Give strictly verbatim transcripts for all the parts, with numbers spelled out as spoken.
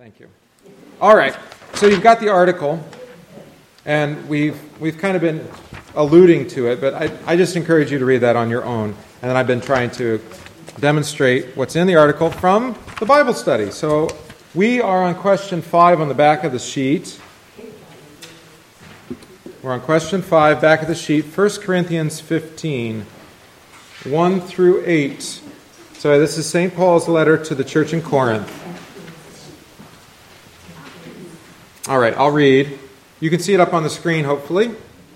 Thank you. All right. So you've got the article, and we've we've kind of been alluding to it, but I, I just encourage you to read that on your own. And then I've been trying to demonstrate what's in the article from the Bible study. So we are on question five on the back of the sheet. We're on question five, back of the sheet, First Corinthians fifteen, one through eight. So this is Saint Paul's letter to the church in Corinth. All right, I'll read. You can see it up on the screen, hopefully.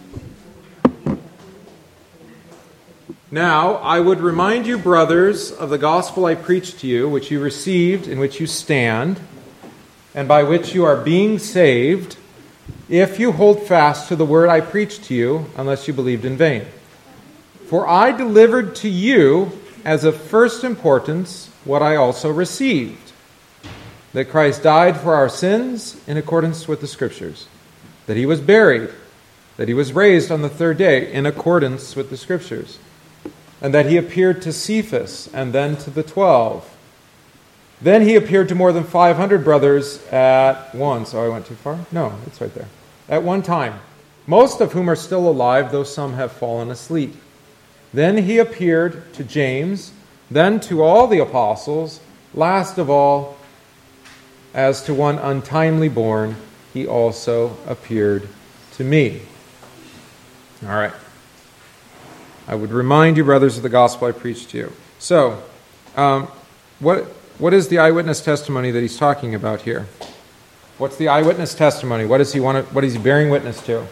Now, I would remind you, brothers, of the gospel I preached to you, which you received, in which you stand, and by which you are being saved, if you hold fast to the word I preached to you, unless you believed in vain. For I delivered to you, as of first importance, what I also received, that Christ died for our sins in accordance with the Scriptures, that he was buried, that he was raised on the third day in accordance with the Scriptures, and that he appeared to Cephas and then to the twelve. Then he appeared to more than five hundred brothers at once. Oh, I went too far? No, it's right there. At one time, most of whom are still alive, though some have fallen asleep. Then he appeared to James, then to all the apostles. Last of all, as to one untimely born, he also appeared to me. All right. I would remind you, brothers, of the gospel I preached to you. So, um, what what is the eyewitness testimony that he's talking about here? What's the eyewitness testimony? What does he want to, what is he bearing witness to?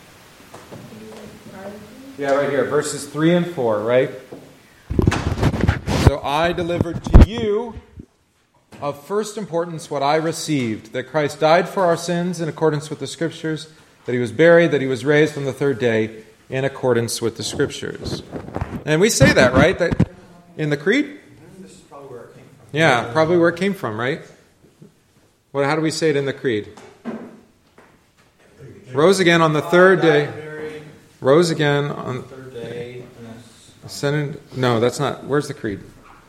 Yeah, right here, verses three and four, right? So I delivered to you of first importance what I received, that Christ died for our sins in accordance with the Scriptures, that he was buried, that he was raised on the third day in accordance with the Scriptures. And we say that, right? That in the Creed? This is probably where it came from. Yeah, probably where it came from, right? Well, how do we say it in the Creed? Rose again on the third day. Rose again on the third day. ascended. No, that's not. Where's the Creed?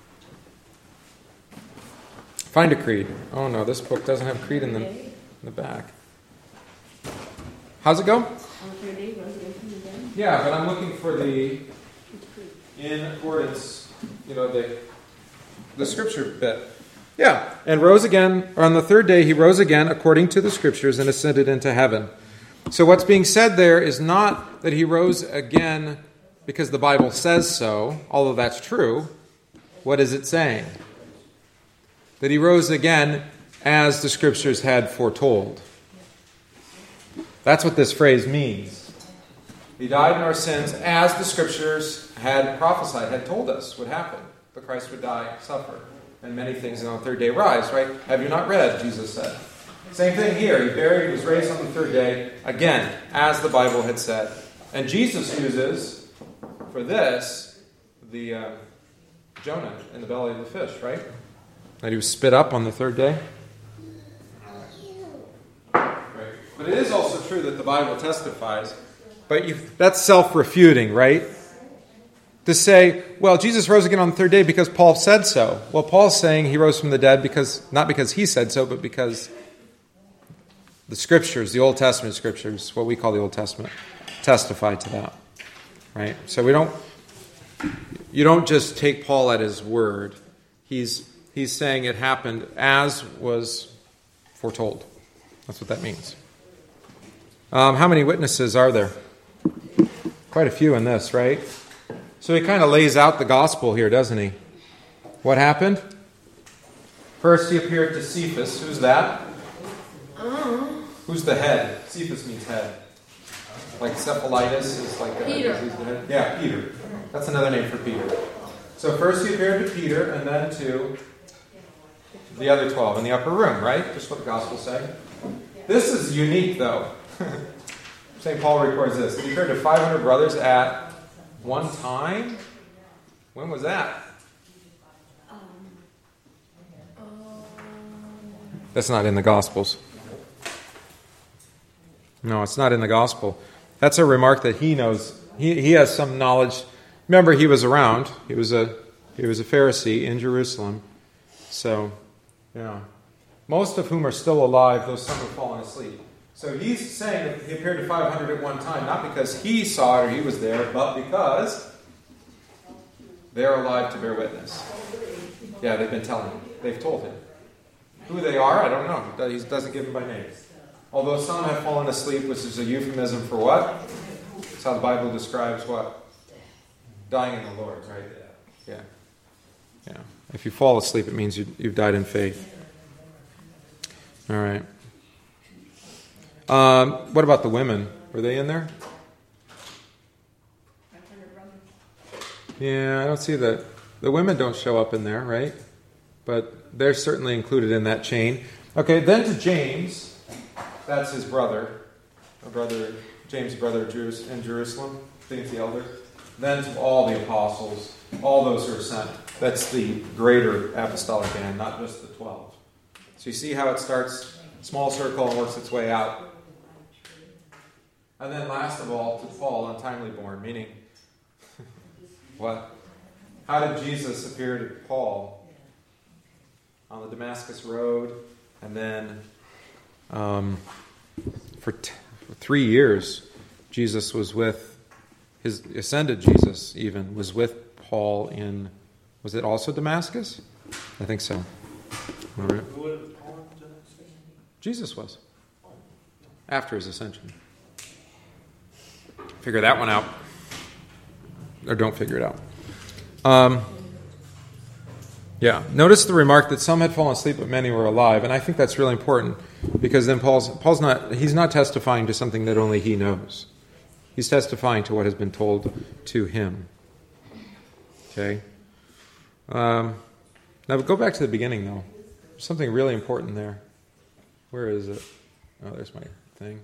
Find a creed. Oh no, this book doesn't have creed in the, in the back. How's it go? Yeah, but I'm looking for the in accordance, you know, the the scripture bit. Yeah, and rose again, or on the third day he rose again according to the Scriptures and ascended into heaven. So what's being said there is not that he rose again because the Bible says so, although that's true. What is it saying? That he rose again as the Scriptures had foretold. That's what this phrase means. He died in our sins as the Scriptures had prophesied, had told us would happen. That Christ would die, suffer, and many things, and on the third day rise, right? Have you not read, Jesus said. Same thing here. He buried, he was raised on the third day, again, as the Bible had said. And Jesus uses, for this, the uh, Jonah in the belly of the fish, right? That he was spit up on the third day. Right. But it is also true that the Bible testifies. But you, that's self-refuting, right? To say, well, Jesus rose again on the third day because Paul said so. Well, Paul's saying he rose from the dead because not because he said so, but because the Scriptures, the Old Testament Scriptures, what we call the Old Testament, testify to that. Right? So we don't, you don't just take Paul at his word. He's He's saying it happened as was foretold. That's what that means. Um, how many witnesses are there? Quite a few in this, right? So he kind of lays out the gospel here, doesn't he? What happened? First he appeared to Cephas. Who's that? Who's the head? Cephas means head. Like cephalitis is like a Peter. disease of the head. Yeah, Peter. That's another name for Peter. So first he appeared to Peter and then to the other twelve in the upper room, right? Just what the Gospels say. This is unique, though. Saint Paul records this. He appeared to five hundred brothers at one time. When was that? That's not in the Gospels. No, it's not in the Gospel. That's a remark that he knows. He he has some knowledge. Remember, he was around. He was a he was a Pharisee in Jerusalem. So, yeah. most of whom are still alive, though some have fallen asleep. So he's saying that he appeared to five hundred at one time, not because he saw it or he was there, but because they're alive to bear witness. Yeah, they've been telling him. They've told him. Who they are, I don't know. He doesn't give them by name. Although some have fallen asleep, which is a euphemism for what? That's how the Bible describes what? Dying in the Lord, right? Yeah. Yeah. If you fall asleep, it means you, you've died in faith. All right. Um, what about the women? Were they in there? Yeah, I don't see that. The women don't show up in there, right? But they're certainly included in that chain. Okay, then to James. That's his brother. A brother, James' brother in Jerusalem. James the elder. Then to all the apostles, all those who are sent. That's the greater apostolic band, not just the twelve. So you see how it starts, small circle, and works its way out. And then last of all, to Paul, untimely born, meaning, what? How did Jesus appear to Paul? On the Damascus Road, and then um, for, t- for three years, Jesus was with, his ascended Jesus even, was with Paul in, was it also Damascus? I think so. All right. Jesus was, after his ascension. Figure that one out. Or don't figure it out. Um, yeah. Notice the remark that some had fallen asleep, but many were alive. And I think that's really important because then Paul's Paul's not he's not testifying to something that only he knows. He's testifying to what has been told to him. Okay. Um, now go back to the beginning, though. There's something really important there. Where is it? Oh, there's my thing.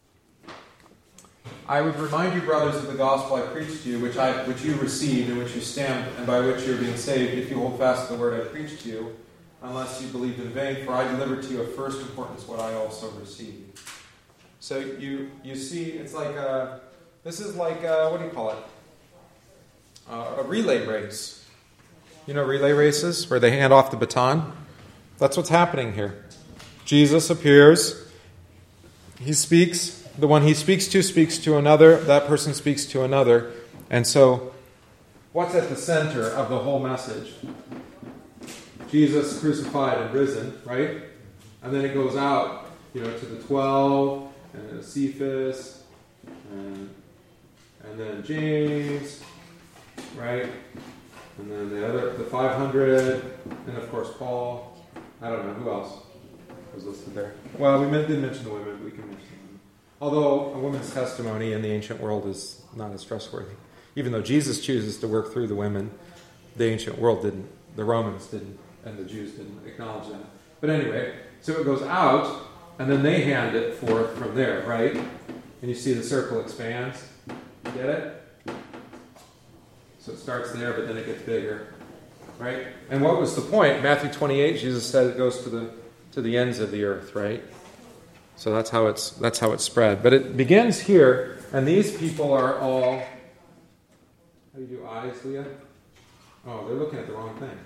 I would remind you, brothers, of the gospel I preached to you, which I which you received, in which you stand, and by which you are being saved, if you hold fast to the word I preached to you, unless you believed in vain. For I delivered to you of first importance what I also received. So you you see, it's like a, this is like a, what do you call it? Uh, a relay race. You know relay races where they hand off the baton. That's what's happening here. Jesus appears. He speaks. The one he speaks to speaks to another. That person speaks to another. And so, what's at the center of the whole message? Jesus crucified and risen, right? And then it goes out, you know, to the twelve, and then Cephas, and, and then James, right? And then the other, the five hundred, and of course Paul. I don't know, who else was listed there? Well, we didn't mention the women, but we can mention them. Although a woman's testimony in the ancient world is not as trustworthy. Even though Jesus chooses to work through the women, the ancient world didn't. The Romans didn't, and the Jews didn't acknowledge that. But anyway, so it goes out, and then they hand it forth from there, right? And you see the circle expands. You get it? So it starts there, but then it gets bigger, right? And what was the point? Matthew twenty-eight, Jesus said it goes to the to the ends of the earth, right? So that's how it's that's how it's spread. But it begins here, and these people are all. How do you do eyes, Leah? Oh, they're looking at the wrong thing.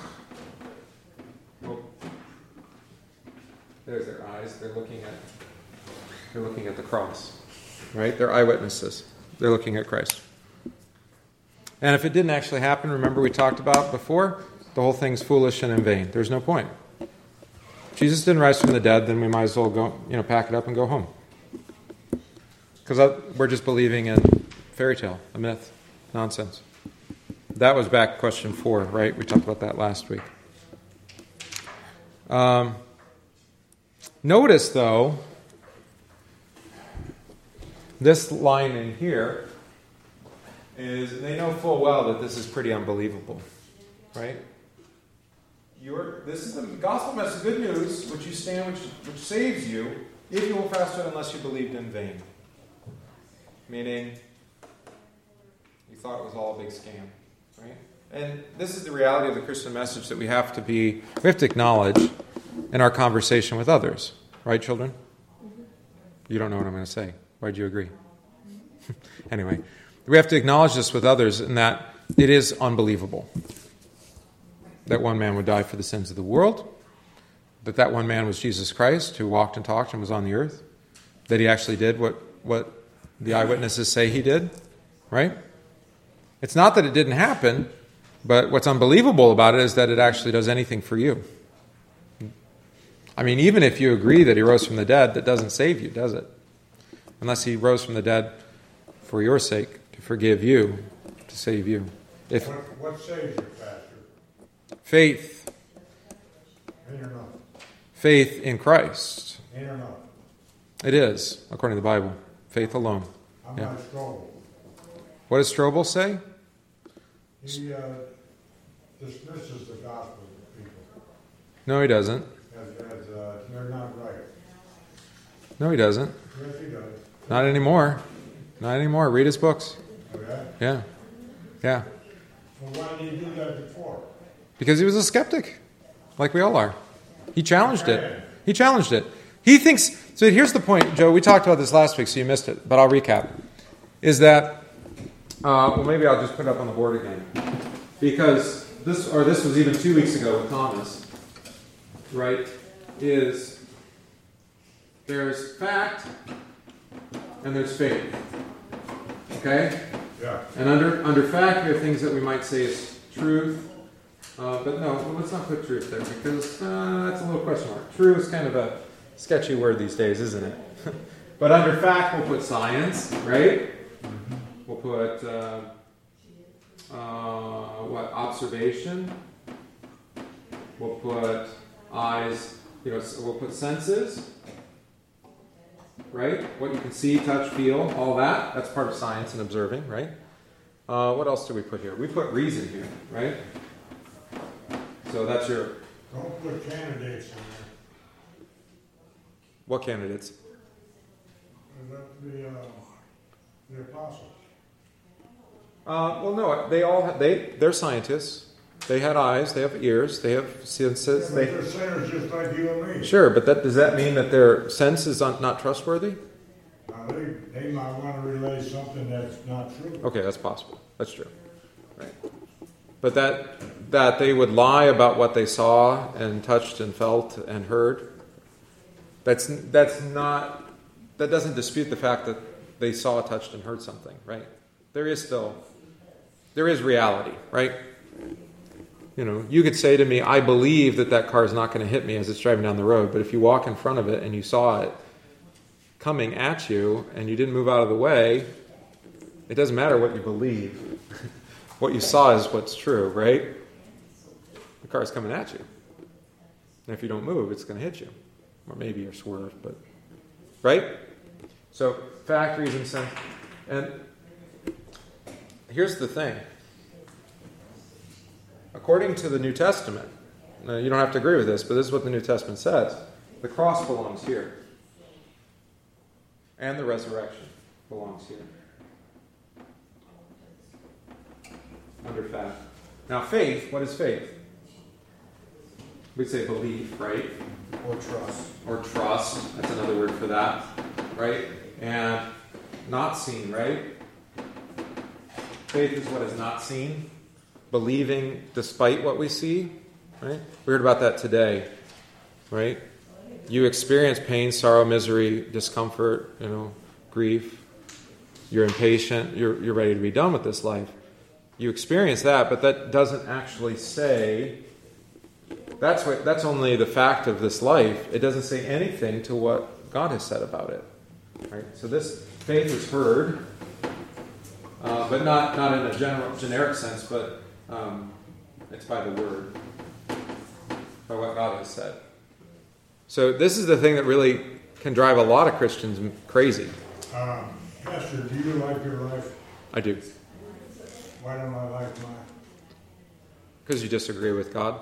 Oh, there's their eyes. They're looking at. They're looking at the cross, right? They're eyewitnesses. They're looking at Christ. And if it didn't actually happen, remember we talked about before, the whole thing's foolish and in vain. There's no point. Jesus didn't rise from the dead, then we might as well go, you know, pack it up and go home. Because we're just believing in fairy tale, a myth, nonsense. That was back question four, right? We talked about that last week. Um, notice, though, this line in here is they know full well that this is pretty unbelievable, right? You're, this is the gospel message, good news, which you stand, which, which saves you, if you will fast to it unless you believed in vain. Meaning, you thought it was all a big scam, right? And this is the reality of the Christian message that we have to be, we have to acknowledge in our conversation with others, right, children? You don't know what I'm going to say. Why'd you agree? Anyway, we have to acknowledge this with others in that it is unbelievable that one man would die for the sins of the world, that that one man was Jesus Christ who walked and talked and was on the earth? That he actually did what, what the eyewitnesses say he did? Right? It's not that it didn't happen, but what's unbelievable about it is that it actually does anything for you. I mean, even if you agree that he rose from the dead, that doesn't save you, does it? Unless he rose from the dead for your sake, to forgive you, to save you. If What, what saves you, Pastor? faith, In or not? faith in Christ. In or not? It is, according to the Bible. Faith alone. I'm Yeah. not Strobel. What does Strobel say? He uh, dismisses the gospel to people No, he doesn't. as, as uh, they're not right. No, he doesn't. Yes, he does. Not anymore. Not anymore. Read his books. Okay? Yeah. Yeah. Well, why did he do that before? Because he was a skeptic, like we all are. He challenged it. He challenged it. He thinks, so here's the point, Joe, we talked about this last week, so you missed it, but I'll recap. Is that, uh, well, maybe I'll just put it up on the board again. Because this, or this was even two weeks ago with Thomas, right, is there's fact and there's faith. Okay? Yeah. And under under fact, there are things that we might say is truth. Uh, but no, well, let's not put truth there because uh, that's a little question mark. True is kind of a sketchy word these days, isn't it? But under fact, we'll put science, right? We'll put uh, uh, what observation. We'll put eyes. You know, we'll put senses, right? What you can see, touch, feel, all that. That's part of science and observing, right? Uh, what else do we put here? We put reason here, right? So that's your... Don't put candidates in there. What candidates? The, uh, the apostles. Uh, well, no, they all have, they they're scientists. They had eyes. They have ears. They have senses. Yeah, They but they're sinners just like you and me. sure, but that does that mean that their sense is un- not trustworthy? Now, they, they might want to relay something that's not true. Okay, that's possible. That's true, right? But that that they would lie about what they saw and touched and felt and heard. That's that's not that doesn't dispute the fact that they saw, touched, and heard something, right? There is still there is reality, right? You know, you could say to me, I believe that that car is not going to hit me as it's driving down the road, but if you walk in front of it and you saw it coming at you and you didn't move out of the way, it doesn't matter what you believe. What you saw is what's true, right? The car is coming at you. And if you don't move, it's going to hit you. Or maybe you're swerved, but... Right? So, fact, reason, sense. And here's the thing. According to the New Testament, now you don't have to agree with this, but this is what the New Testament says. The cross belongs here. And the resurrection belongs here. Under fact. Now, faith, what is faith? We'd say belief, right? Or trust. Or trust. That's another word for that, right? And not seen, right? Faith is what is not seen. Believing despite what we see, right? We heard about that today, right? You experience pain, sorrow, misery, discomfort, you know, grief. You're impatient. You're you're ready to be done with this life. You experience that, but that doesn't actually say. That's what. That's only the fact of this life. It doesn't say anything to what God has said about it, right? So this faith is heard, uh, but not not in a general generic sense, but um, it's by the word, by what God has said. So this is the thing that really can drive a lot of Christians crazy. Um, Pastor, do you like your life? I do. Why don't I like mine? Because you disagree with God.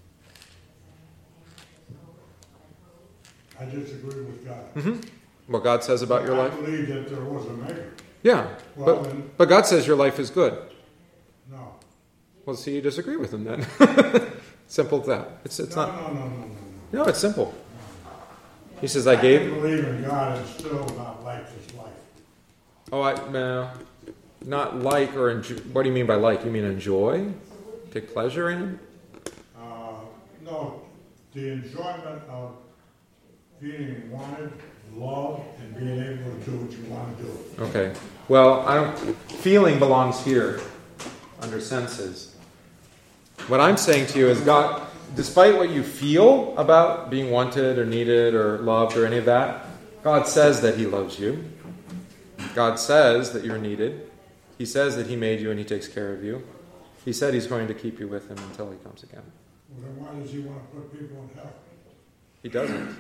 I disagree with God. Mm-hmm. What God says about your I life? believe that there was a maker. Yeah. Well, But, then- but God says your life is good. No. Well, see, you disagree with him then. Simple as that. It's, it's no, not... no, no, no, no, no. No, it's simple. He says, I gave... can believe in God and still not like this life. Oh, I... No. Not like or enjoy... What do you mean by like? You mean enjoy? Take pleasure in? Uh, no, the enjoyment of feeling wanted, loved, and being able to do what you want to do. Okay. Well, I don't. Feeling belongs here, under senses. What I'm saying to you is, God, despite what you feel about being wanted or needed or loved or any of that, God says that He loves you. God says that you're needed. He says that He made you and He takes care of you. He said He's going to keep you with Him until He comes again. Well, then why does He want to put people in hell? He doesn't.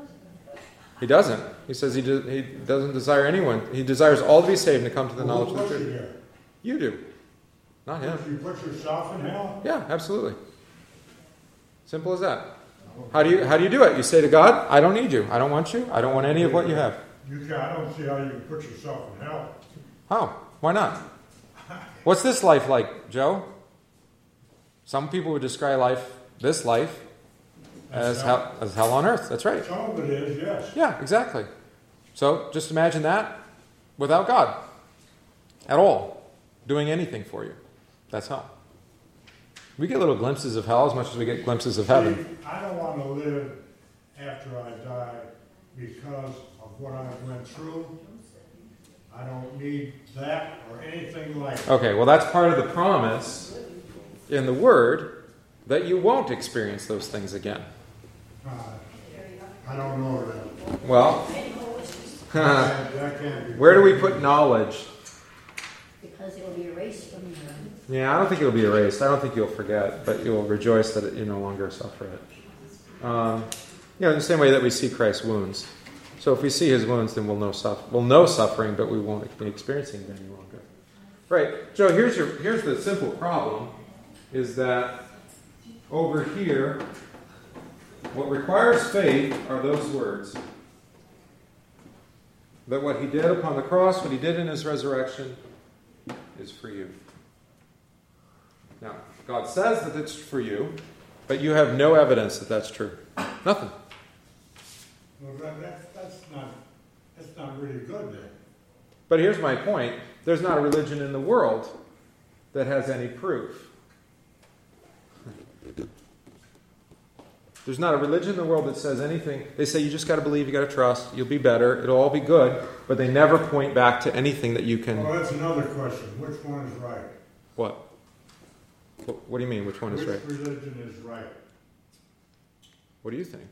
He doesn't. He says he, do, he doesn't desire anyone. He desires all to be saved and to come to the Well, knowledge who of the puts you truth. there? You do. Not Him. You put yourself in hell? Yeah, absolutely. Simple as that. How do you how do you do it? You say to God, I don't need you. I don't want you. I don't want any of what you have. You can, I don't see how you can put yourself in hell. How? Why not? What's this life like, Joe? Some people would describe life, this life, as hell, as hell on earth. That's right. Some of it is, yes. Yeah, exactly. So just imagine that without God at all doing anything for you. That's hell. We get little glimpses of hell as much as we get glimpses of heaven. See, I don't want to live after I die because of what I went through. I don't need that or anything like that. Okay, well, that's part of the promise in the Word that you won't experience those things again. Uh, I don't know that. Well, That, that can't be. where do we put knowledge? Because it will be erased from you. Yeah, I don't think it'll be erased. I don't think you'll forget, but you'll rejoice that you no longer suffer it. Um, you know, in the same way that we see Christ's wounds. So if we see His wounds, then we'll know suffer. We'll know suffering, but we won't be experiencing it any longer. Right, Joe. Here's your. Here's the simple problem: is that over here, what requires faith are those words. That what He did upon the cross, what He did in His resurrection, is for you. Now, God says that it's for you, but you have no evidence that that's true. Nothing. Well, that, that, that's not. That's not really good then. But here's my point. There's not a religion in the world that has any proof. There's not a religion in the world that says anything. They say you just got to believe, you got to trust, you'll be better, it'll all be good, but they never point back to anything that you can... Well, that's another question. Which one is right? What? What, what do you mean, which one is Which right? religion is right? What do you think?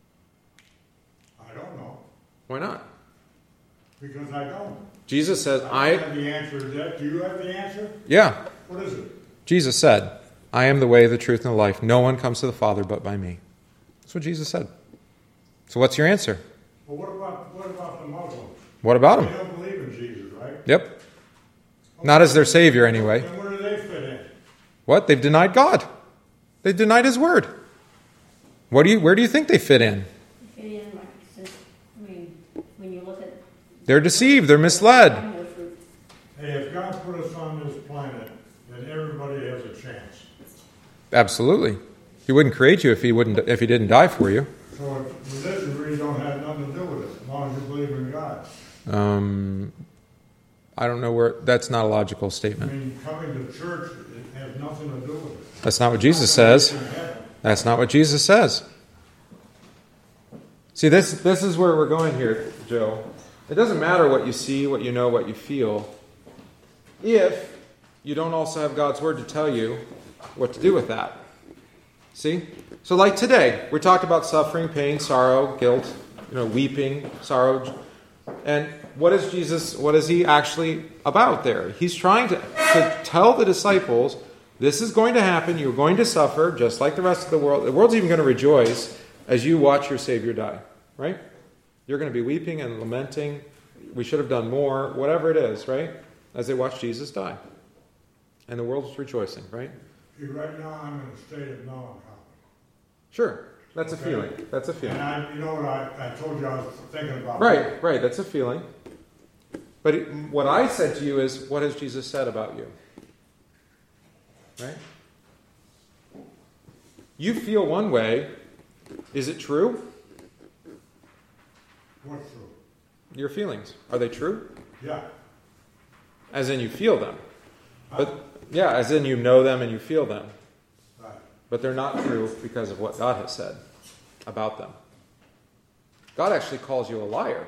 I don't know. Why not? Because I don't. Jesus says, I don't I... have the answer to that. Do you have the answer? Yeah. What is it? Jesus said, I am the way, the truth, and the life. No one comes to the Father but by me. That's what Jesus said. So what's your answer? Well, what about what about the Muslims? What about They them? don't believe in Jesus, right? Yep. Not as their Savior, anyway. Then where do they fit in? What? They've denied God. They've denied His Word. What do you? Where do you think they fit in? Fit in, like, since, I mean, when you look at... They're deceived. They're misled. Hey, if God put us on this planet, then everybody has a chance. Absolutely. He wouldn't create you if He wouldn't. If He didn't die for you. So if religion really don't have nothing to do with it, as long as you believe in God. Um, I don't know where. That's not a logical I statement. mean, coming to church it has nothing to do with it. That's not what Jesus says. That's not what Jesus says. See, this this is where we're going here, Joe. It doesn't matter what you see, what you know, what you feel, if you don't also have God's Word to tell you what to do with that. See? So like today, we talked about suffering, pain, sorrow, guilt, you know, weeping, sorrow. And what is Jesus, what is He actually about there? He's trying to, to tell the disciples, this is going to happen, you're going to suffer, just like the rest of the world. The world's even going to rejoice as you watch your Savior die, right? You're going to be weeping and lamenting, we should have done more, whatever it is, right? As they watch Jesus die. And the world's rejoicing, right? See, right now I'm in a state of melancholy. Sure, that's a Okay. feeling. That's a feeling. And I, you know what, I, I told you I was thinking about. Right, right, that's a feeling. But it, what I said to you is, what has Jesus said about you? Right? You feel one way. Is it true? What's true? Your feelings. Are they true? Yeah. As in you feel them. But yeah, as in you know them and you feel them. Right. But they're not true because of what God has said. about them. God actually calls you a liar.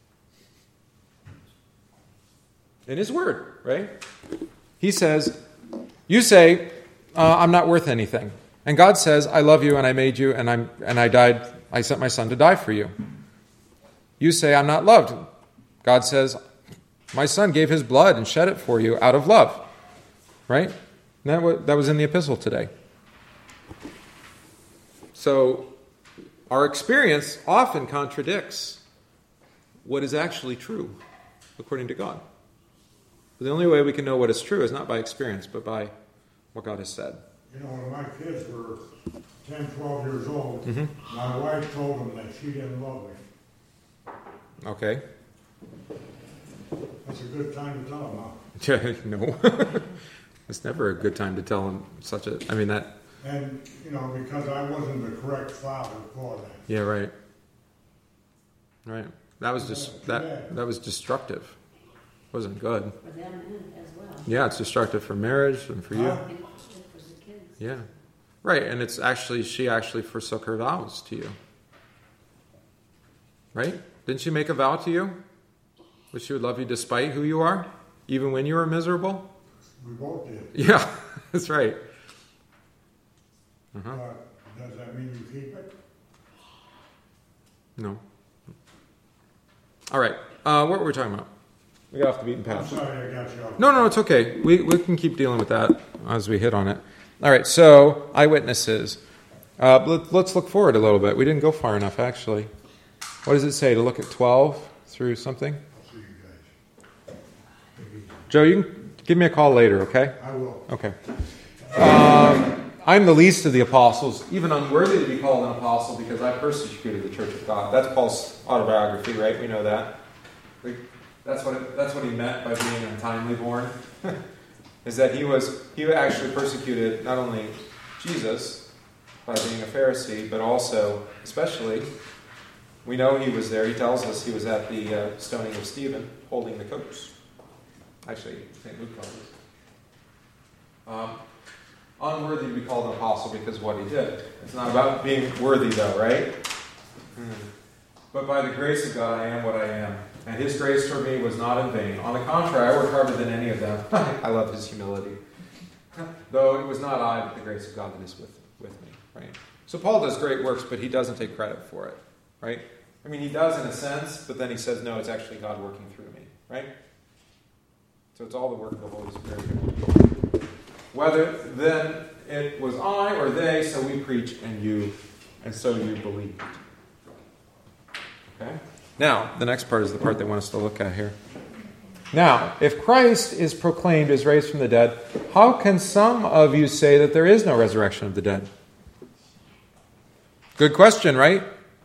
In his word, right? He says, you say, uh, I'm not worth anything. And God says, I love you and I made you and I'm and I died, I sent my son to die for you. You say, I'm not loved. God says, my son gave his blood and shed it for you out of love. Right? And that was, that was in the epistle today. So, our experience often contradicts what is actually true, according to God. But the only way we can know what is true is not by experience, but by what God has said. You know, when my kids were ten, twelve years old, Mm-hmm. my wife told them that she didn't love me. Okay. That's a good time to tell them, huh? No. It's never a good time to tell them such a... I mean, that... And, you know, because I wasn't the correct father for that. Yeah, right. Right. That was just... That, that was destructive. Wasn't good. For them and as well. Yeah, it's destructive for marriage and for you. Huh? And for the kids. Yeah. Right, and it's actually... She actually forsook her vows to you. Right? Didn't she make a vow to you? That she would love you despite who you are? Even when you were miserable? We both did. Yeah, that's right. Uh-huh. But does that mean you keep it? No. All right. Uh, what were we talking about? We got off the beaten I'm path. sorry I got you off. No, no, it's okay. We we can keep dealing with that as we hit on it. All right. So eyewitnesses. Uh, let, let's look forward a little bit. We didn't go far enough, actually. What does it say? To look at twelve through something. I'll see you guys. Joe, you can give me a call later, okay? I will. Okay. Um, I'm the least of the apostles, even unworthy to be called an apostle because I persecuted the church of God. That's Paul's autobiography, right? We know that. That's what it, that's what he meant by being untimely born. Is that he was he actually persecuted not only Jesus by being a Pharisee, but also, especially, we know he was there. He tells us he was at the uh, stoning of Stephen, holding the coats. Actually, Saint Luke tells us. Um, unworthy to be called an apostle because of what he did. It's not about being worthy, though, right? Hmm. But by the grace of God, I am what I am. And his grace toward me was not in vain. On the contrary, I worked harder than any of them. I love his humility. Though it was not I, but the grace of God that is with, with me, right? So Paul does great works, but he doesn't take credit for it, right? I mean, he does in a sense, but then he says, no, it's actually God working through me, right? So it's all the work of the Holy Spirit. Whether then it was I or they, so we preach and you, and so you believed. Okay? Now, the next part is the part they want us to look at here. Now, if Christ is proclaimed as raised from the dead, how can some of you say that there is no resurrection of the dead? Good question, right?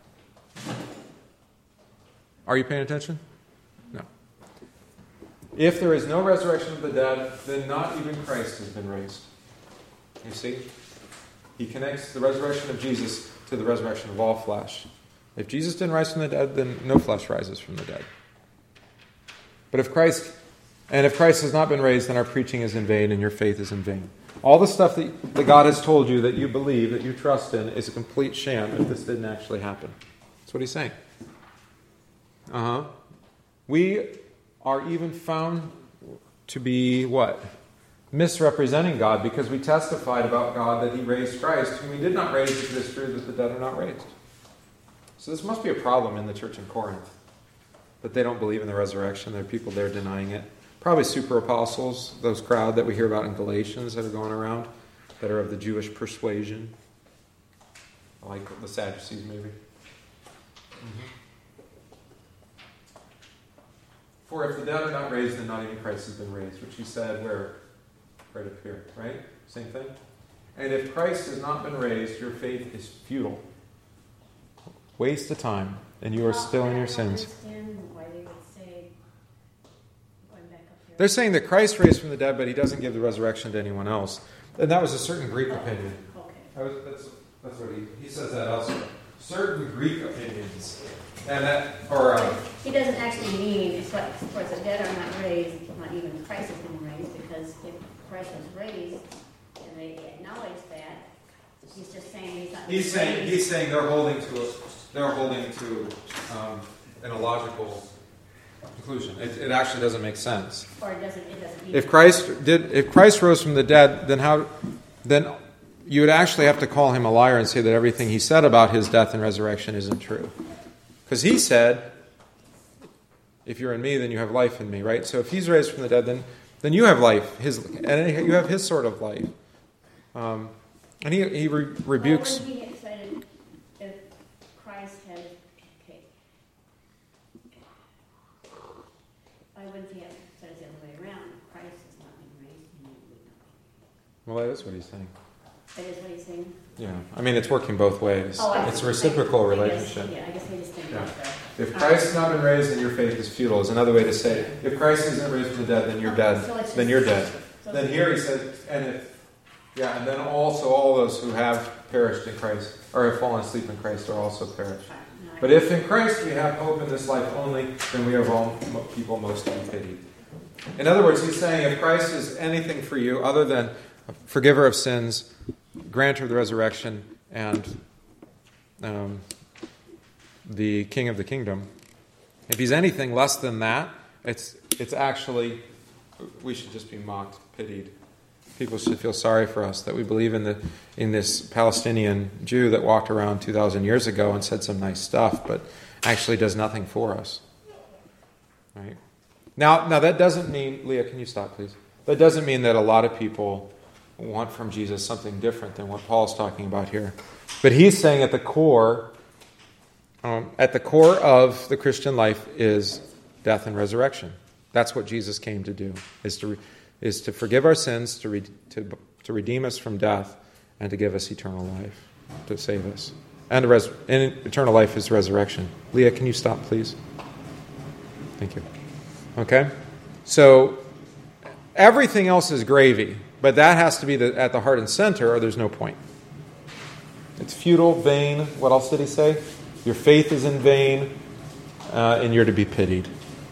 Are you paying attention? No. If there is no resurrection of the dead, then not even Christ has been raised. You see? He connects the resurrection of Jesus to the resurrection of all flesh. If Jesus didn't rise from the dead, then no flesh rises from the dead. But if Christ, and if Christ has not been raised, then our preaching is in vain and your faith is in vain. All the stuff that, that God has told you that you believe, that you trust in, is a complete sham if this didn't actually happen. That's what he's saying. Uh-huh. We are even found to be what? Misrepresenting God because we testified about God that he raised Christ, whom he did not raise because it is true that the dead are not raised. So this must be a problem in the church in Corinth, that they don't believe in the resurrection. There are people there denying it. Probably super apostles, those crowd that we hear about in Galatians that are going around, that are of the Jewish persuasion. Like the Sadducees, maybe. Mm-hmm. For if the dead are not raised, then not even Christ has been raised, which he said where? Right up here, right? Same thing. And if Christ has not been raised, your faith is futile. Waste of time, and you are still in your sins. Why they would say, going back up here. They're saying that Christ raised from the dead, but he doesn't give the resurrection to anyone else. And that was a certain Greek opinion. Okay. That was, that's, that's what he, he says that also. Certain Greek opinions. And that, or... Uh, He doesn't actually mean, it's what, of course, the dead are not raised, not even Christ has been raised, because if Christ was raised, and they acknowledge that, He's just saying he's not. He's saying he's saying they're holding to a, they're holding to um, an illogical conclusion. It, it actually doesn't make sense. Or it doesn't. It doesn't. If Christ did, if Christ rose from the dead, then how? Then you would actually have to call him a liar and say that everything he said about his death and resurrection isn't true, because he said, "If you're in me, then you have life in me." Right. So if he's raised from the dead, then then you have life. His and you have his sort of life. Um, and he he re- rebukes. Why wouldn't he have said if Christ had? Okay. Why wouldn't he have said it the other way around? Christ has not been raised, and you would not. Well, that is what he's saying. That is what he's saying. Yeah, I mean it's working both ways. Oh, I It's see. a reciprocal I guess- relationship. Yeah, I guess we just think Yeah. about that. If Christ has not been raised, then your faith is futile. Is another way to say it. If Christ isn't raised from the dead, then you're dead. So it's Then just- you're dead. so Then it's- here he said, and if yeah, and then also all those who have perished in Christ or have fallen asleep in Christ are also perished. Right, no, I- But if in Christ we have hope in this life only, then we are all mo- people most to be pitied. In other words, he's saying if Christ is anything for you other than a forgiver of sins, grantor of the resurrection, and um, the King of the kingdom, if he's anything less than that, it's it's actually, we should just be mocked, pitied. People should feel sorry for us that we believe in the in this Palestinian Jew that walked around two thousand years ago and said some nice stuff, but actually does nothing for us. Right? Now, now that doesn't mean, Leah, can you stop, please? That doesn't mean that a lot of people want from Jesus something different than what Paul's talking about here. But he's saying at the core, um, at the core of the Christian life is death and resurrection. That's what Jesus came to do, is to is to forgive our sins, to, re, to to redeem us from death, and to give us eternal life, to save us. And, res, and eternal life is resurrection. Leah, can you stop, please? Thank you. Okay? So, everything else is gravy, but that has to be the, at the heart and center, or there's no point. It's futile, vain. What else did he say? Your faith is in vain, uh, and you're to be pitied.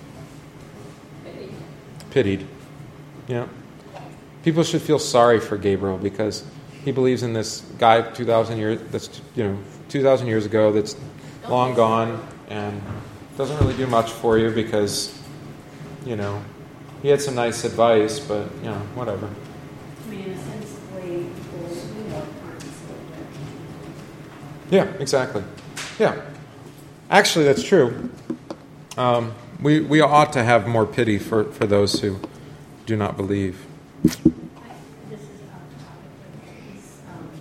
Pitied. Yeah. People should feel sorry for Gabriel because he believes in this guy two thousand years that's you know two thousand years ago that's long gone and doesn't really do much for you because you know he had some nice advice, but you know whatever. I mean, in a sense, the way people we love aren't still Yeah, exactly. Yeah, actually, that's true. Um, we we ought to have more pity for, for those who do not believe. This is off topic, but he's, um,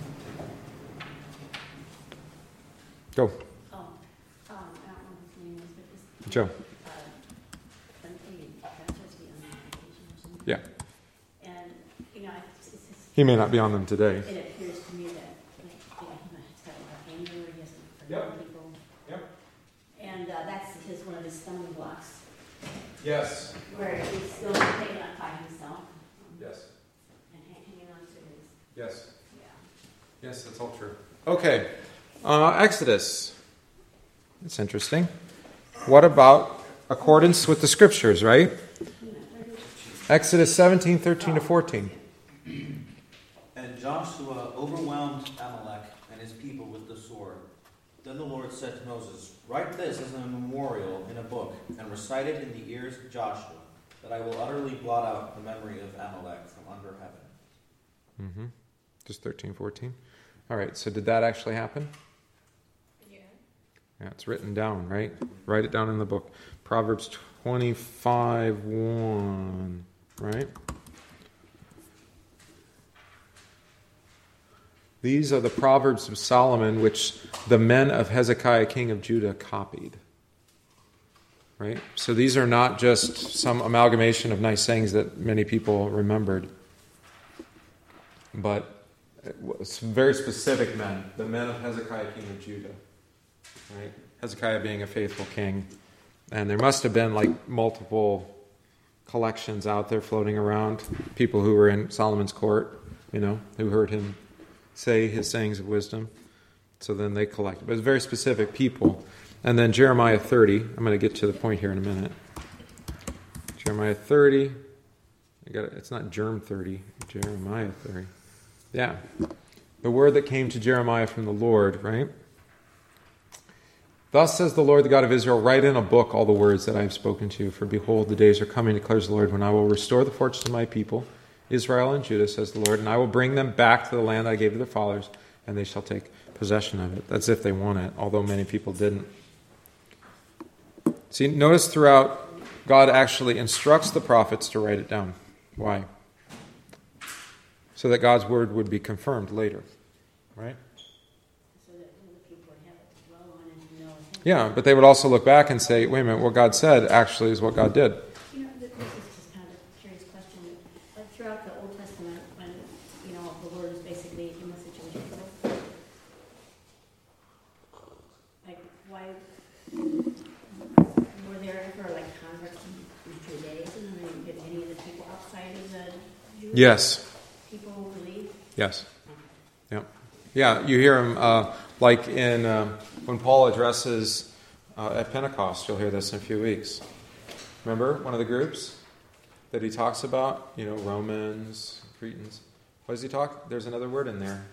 Go, oh, um, I don't know his name is, but this, Joe. uh, an aide, that's supposed to be on the application or something. Yeah, And, you know, it's, it's just, he may not be on them today. it appears to me that, like, yeah, he's got a lot of anger, he doesn't Yep. forgive people. Yep. And, uh, that's his, one of his stumbling blocks, Yes. where he's still taken up by himself Yes. and hanging on to his, Yes. yeah. Yes, that's all true. Okay, uh, Exodus. It's interesting. What about accordance with the scriptures, right? Exodus seventeen, thirteen to fourteen. And Joshua overwhelmed Amalek and his people with the sword. Then the Lord said to Moses, "Write this as a memorial in a book, and recite it in the ears of Joshua, that I will utterly blot out the memory of Amalek from under heaven." Mm-hmm. Just thirteen, fourteen. All right, so did that actually happen? Yeah. Yeah, it's written down, right? Write it down in the book. Proverbs twenty-five, one, right? These are the Proverbs of Solomon, which the men of Hezekiah, king of Judah, copied. Right? So these are not just some amalgamation of nice sayings that many people remembered, but some very specific men, the men of Hezekiah, king of Judah. Right? Hezekiah being a faithful king. And there must have been like multiple collections out there floating around, people who were in Solomon's court, you know, who heard him say his sayings of wisdom. So then they collected. But it was very specific people. And then Jeremiah thirty. I'm going to get to the point here in a minute. Jeremiah thirty. I got it. It's not Germ thirty. Jeremiah thirty. Yeah. The word that came to Jeremiah from the Lord, right? Thus says the Lord, the God of Israel, write in a book all the words that I have spoken to you, for behold, the days are coming, declares the Lord, when I will restore the fortunes of my people, Israel and Judah, says the Lord, and I will bring them back to the land that I gave to their fathers, and they shall take possession of it. That's if they want it, although many people didn't. See, notice throughout, God actually instructs the prophets to write it down. Why? So that God's word would be confirmed later, right? So that other people would have it to dwell on and to know him. Yeah, but they would also look back and say, wait a minute, what God said actually is what God did. You know, th- this is just kind of a curious question. Like throughout the Old Testament, when, you know, the Lord is basically in the situation, like, why were there ever, like, converts in Judaism? And did any of the people outside of the Jewish Yes. people believe? Yes. Yeah. Yeah, you hear him, uh, like in um, when Paul addresses uh, at Pentecost, you'll hear this in a few weeks. Remember one of the groups that he talks about? You know, Romans, Cretans. What does he talk? There's another word in there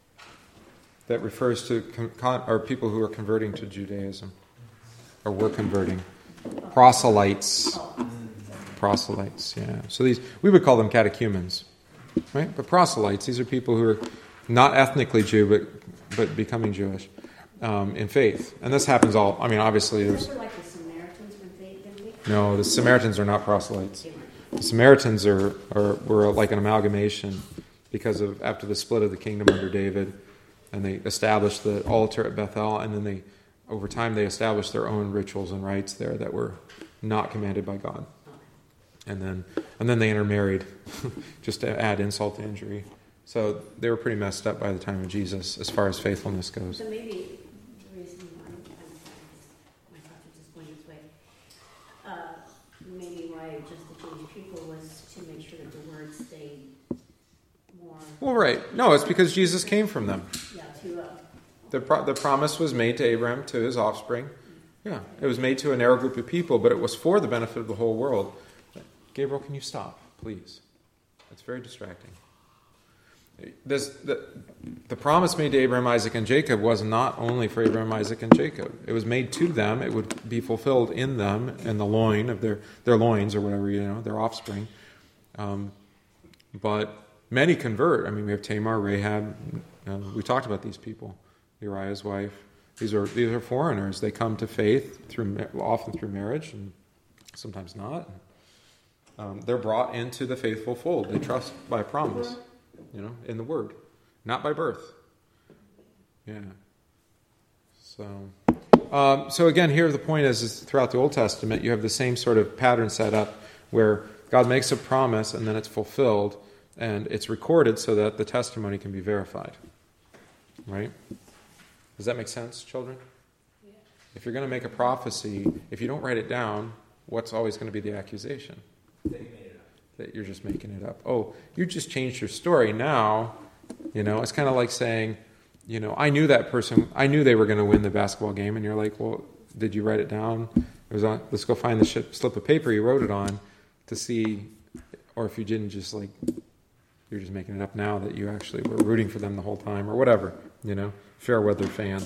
that refers to con- con- or people who are converting to Judaism or were converting. Proselytes. Proselytes, yeah. So these, we would call them catechumens, right? But proselytes, these are people who are not ethnically Jew, but but becoming Jewish um, in faith. And this happens all, I mean, obviously there's... Remember, like, the Samaritans when they did it? No, the Samaritans are not proselytes. The Samaritans are, are were like an amalgamation because of after the split of the kingdom under David, and they established the altar at Bethel, and then they, over time, they established their own rituals and rites there that were not commanded by God. And then and then they intermarried, just to add insult to injury. So they were pretty messed up by the time of Jesus as far as faithfulness goes. So maybe the reason why I'm, I'm my thoughts are just going this way. Uh, maybe why just the Jewish people was to make sure that the word stayed more. Well, right. No, it's because Jesus came from them. Yeah, to uh, The pro- the promise was made to Abraham, to his offspring. Yeah, it was made to a narrow group of people, but it was for the benefit of the whole world. Gabriel, can you stop, please? It's very distracting. This, the, the promise made to Abraham, Isaac, and Jacob was not only for Abraham, Isaac, and Jacob. It was made to them. It would be fulfilled in them, in the loin of their, their loins, or whatever, you know, their offspring. Um, but many convert. I mean, we have Tamar, Rahab. Uh, we talked about these people. Uriah's wife. These are these are foreigners. They come to faith through often through marriage, and sometimes not. Um, they're brought into the faithful fold. They trust by promise, you know, in the Word, not by birth. Yeah. So, um, so again, here the point is, is throughout the Old Testament, you have the same sort of pattern set up where God makes a promise and then it's fulfilled, and it's recorded so that the testimony can be verified. Right? Does that make sense, children? yeah. If you're going to make a prophecy, if you don't write it down, what's always going to be the accusation? That you made it up. That you're just making it up. Oh, you just changed your story now. You know, it's kind of like saying, you know, I knew that person, I knew they were going to win the basketball game, and you're like, well, did you write it down? It was on, let's go find the ship, slip of paper you wrote it on to see, or if you didn't, just like, you're just making it up now that you actually were rooting for them the whole time, or whatever, you know, fair weather fan.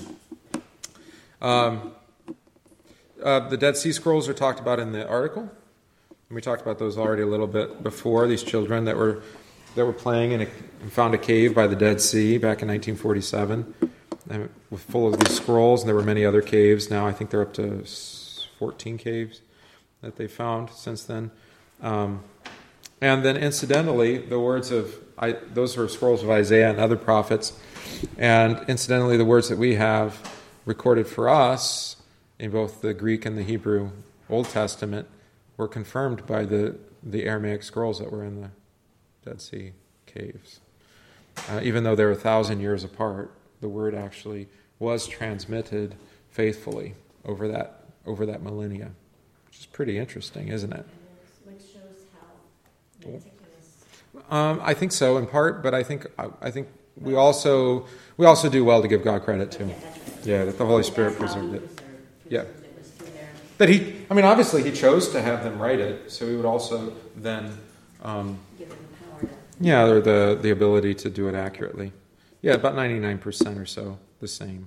Um, uh, the Dead Sea Scrolls are talked about in the article. We talked about those already a little bit before. These children that were that were playing in a, and found a cave by the Dead Sea back in nineteen forty-seven, and full of these scrolls. And there were many other caves. Now I think they're up to fourteen caves that they found since then. Um, and then, incidentally, the words of I, those are scrolls of Isaiah and other prophets. And incidentally, the words that we have recorded for us in both the Greek and the Hebrew Old Testament were confirmed by the, the Aramaic scrolls that were in the Dead Sea caves. Uh, even though they're a thousand years apart, the word actually was transmitted faithfully over that over that millennia, which is pretty interesting, isn't it? Which shows how meticulous. Um, I think so, in part, but I think I, I think we also we also do well to give God credit too. Yeah, that's right. Yeah, that the Holy Spirit That's how preserved he it. preserved- Yeah. preserved it was through their- That he, I mean, obviously he chose to have them write it, so he would also then, um, give them the power to. yeah, or the the ability to do it accurately. yeah, about ninety-nine percent or so the same.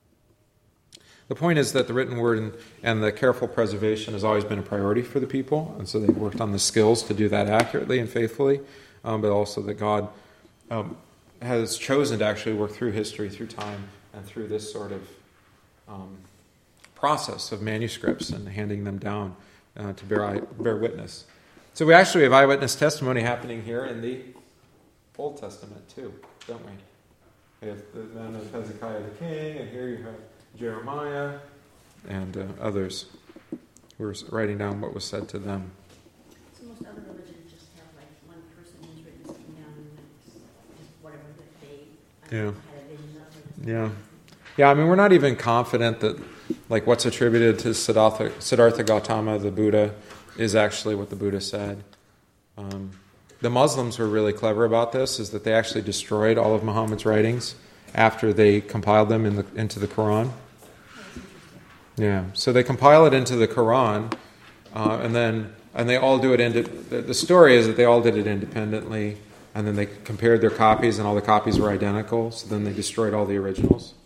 The point is that the written word and, and the careful preservation has always been a priority for the people, and so they've worked on the skills to do that accurately and faithfully, um, but also that God um, has chosen to actually work through history, through time, and through this sort of um, process of manuscripts and handing them down uh, to bear, eye, bear witness. So we actually have eyewitness testimony happening here in the Old Testament too, don't we? We have the men of Hezekiah the king, and here you have Jeremiah and uh, others who are writing down what was said to them. So most other religions just have like one person who's written something down and it's just whatever that they Yeah. had a vision of. Yeah. Yeah, I mean, we're not even confident that, like, what's attributed to Siddhartha, Siddhartha Gautama, the Buddha, is actually what the Buddha said. Um, the Muslims were really clever about this, is that they actually destroyed all of Muhammad's writings after they compiled them in the, into the Quran. Yeah, so they compile it into the Quran, uh, and then and they all do it. Indi- the, the story is that they all did it independently, and then they compared their copies, and all the copies were identical. So then they destroyed all the originals.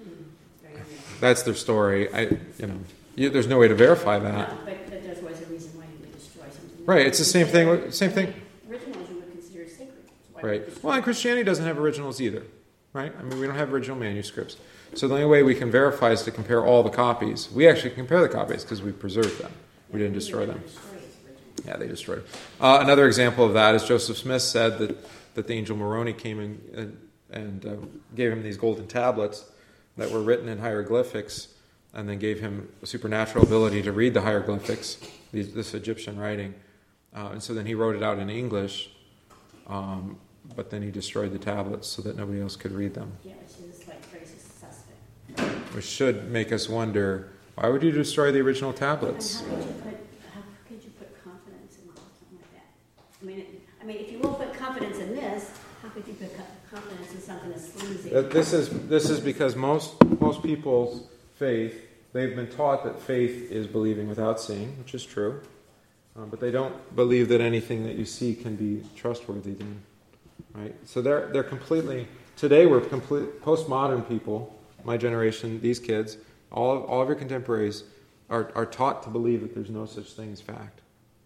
That's their story. I, you know, you, there's no way to verify that. No, but, but there's always a reason why you would destroy something. Right, it's the same thing. with- Same thing. Originals you would consider sacred. Why would you Right. destroy Well, and Christianity doesn't have originals either. Right. I mean, we don't have original manuscripts. So the only way we can verify is to compare all the copies. We actually compare the copies because we preserved them. We didn't destroy them. Yeah, they destroyed them. Uh, another example of that is Joseph Smith said that, that the angel Moroni came in and, and uh, gave him these golden tablets that were written in hieroglyphics, and then gave him a supernatural ability to read the hieroglyphics, these, this Egyptian writing. Uh, and so then he wrote it out in English, um, but then he destroyed the tablets so that nobody else could read them. Yeah, which is like very suspect. Which should make us wonder, why would you destroy the original tablets? And how could you put how could you put confidence in something like that? I mean, it, I mean, if you won't put confidence in this, how could you put co- confidence in something as sleazy? That This is this is because most most people's faith, they've been taught that faith is believing without seeing, which is true, uh, but they don't believe that anything that you see can be trustworthy. Then, right? So they're they're completely today we're complete postmodern people. My generation, these kids, all of, all of your contemporaries are, are taught to believe that there's no such thing as fact.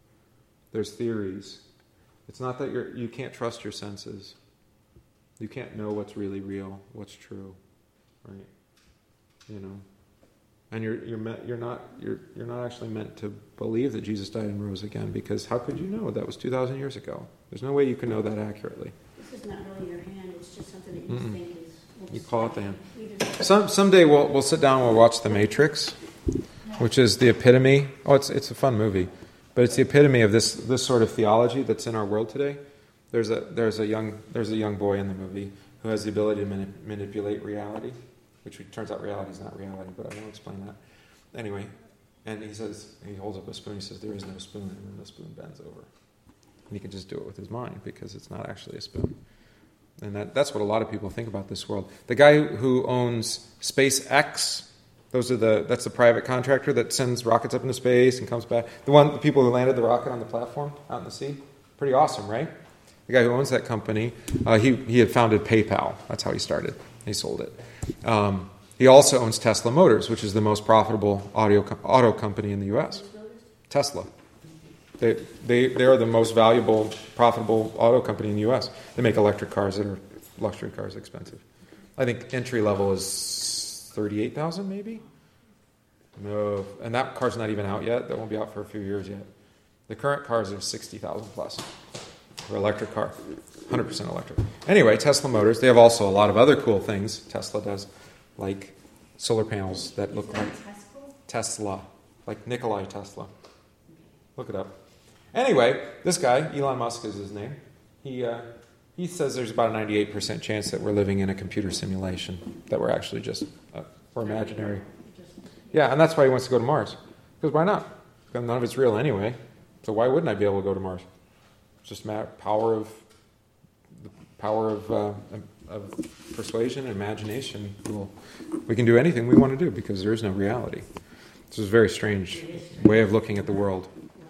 There's theories. It's not that you're, you can't trust your senses. You can't know what's really real, what's true, right? You know, and you're you're meant, you're not you're you're not actually meant to believe that Jesus died and rose again, because how could you know? That was two thousand years ago. There's no way you can know that accurately. This is not really your hand. It's just something that you Mm-mm. think is. You call it the hand. You just- Some someday we'll we'll sit down and we'll watch The Matrix, which is the epitome. Oh, it's it's a fun movie, but it's the epitome of this this sort of theology that's in our world today. There's a there's a young there's a young boy in the movie who has the ability to mani- manipulate reality, which turns out reality is not reality, but I won't explain that. Anyway, and he says he holds up a spoon. He says there is no spoon, and then the spoon bends over, and he can just do it with his mind because it's not actually a spoon. And that, that's what a lot of people think about this world. The guy who owns SpaceX, those are the that's the private contractor that sends rockets up into space and comes back. The one, the people who landed the rocket on the platform out in the sea, pretty awesome, right? The guy who owns that company, uh, he he had founded PayPal. That's how he started. He sold it. Um, he also owns Tesla Motors, which is the most profitable audio auto company in the U S. Tesla. They, they, they are the most valuable, profitable auto company in the U S. They make electric cars that are luxury cars, expensive. I think entry level is thirty-eight thousand dollars maybe? No, and that car's not even out yet. That won't be out for a few years yet. The current cars are sixty thousand dollars plus for electric car, one hundred percent electric. Anyway, Tesla Motors, they have also a lot of other cool things Tesla does, like solar panels that look like Tesla, like Nikolai Tesla. Look it up. Anyway, this guy, Elon Musk is his name, he uh, he says there's about a ninety-eight percent chance that we're living in a computer simulation, that we're actually just, uh, we're imaginary. Yeah, and that's why he wants to go to Mars. Because why not? Because none of it's real anyway. So why wouldn't I be able to go to Mars? It's just matter, power of, the power of, uh, of persuasion and imagination. We'll, we can do anything we want to do because there is no reality. This is a very strange way of looking at the world.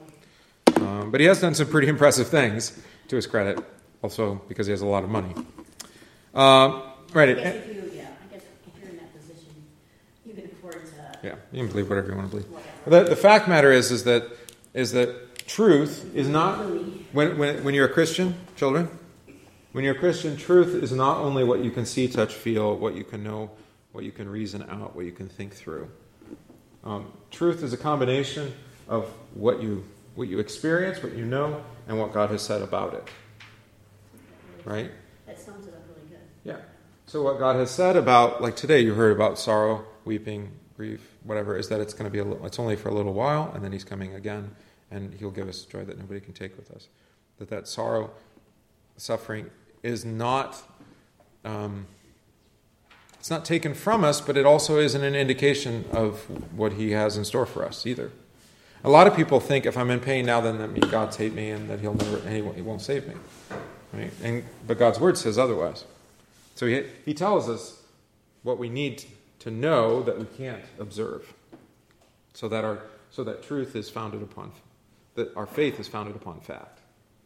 Um, but he has done some pretty impressive things, to his credit, also because he has a lot of money. Uh, Right. I It, guess if you, yeah, I guess if you're in that position, you can afford to, yeah, you can believe whatever you want to believe. whatever. The, the fact matter is, is that is that truth is not Really, when when when you're a Christian, children. When you're a Christian, truth is not only what you can see, touch, feel, what you can know, what you can reason out, what you can think through. Um, truth is a combination of what you what you experience, what you know, and what God has said about it. Right? that sums it up really good. Yeah. So what God has said about, like today, you heard about sorrow, weeping, grief, whatever, is that it's going to be a little, it's only for a little while, and then He's coming again, and He'll give us joy that nobody can take with us. That that sorrow, suffering is not, um, it's not taken from us, but it also isn't an indication of what He has in store for us either. A lot of people think if I'm in pain now, then that means God's hate me and that He'll never, and He won't save me, right? And but God's Word says otherwise. So He He tells us what we need to know that we can't observe, so that our so that truth is founded upon, that our faith is founded upon fact.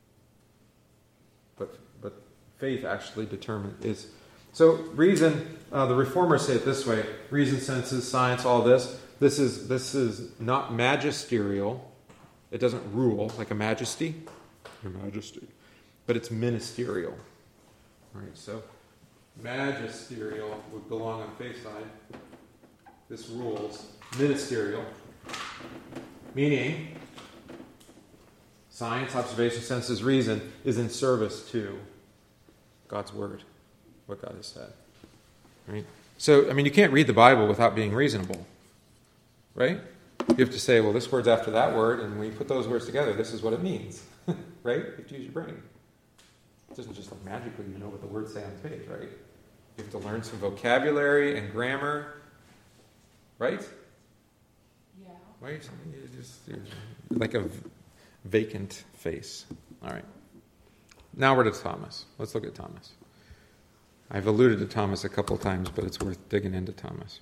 But but faith actually determines is so reason. Uh, the reformers say it this way: reason, senses, science, all this. This is this is not magisterial. It doesn't rule like a majesty, your majesty, but it's ministerial. Right. So magisterial would belong on faith side. This rules. Ministerial, meaning science, observation, senses, reason is in service to God's Word, what God has said. Right? So, I mean, you can't read the Bible without being reasonable. Right? You have to say, well, this word's after that word, and when you put those words together, this is what it means. Right? You have to use your brain. It doesn't just like magically you know what the words say on the page, right? You have to learn some vocabulary and grammar. Right? Yeah. Right? You just, you're like a vacant face. All right. Now we're to Thomas. Let's look at Thomas. I've alluded to Thomas a couple times, but it's worth digging into Thomas.